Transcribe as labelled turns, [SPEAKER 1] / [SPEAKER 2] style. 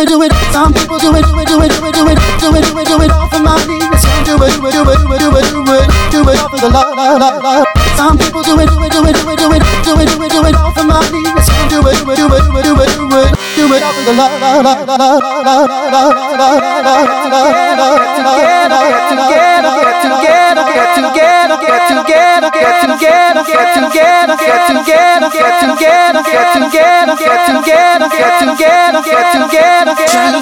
[SPEAKER 1] do it. Some people do it off of my knees. Some do it off of the la. Some people do it off of my knees. Some do it off of the la. Get together.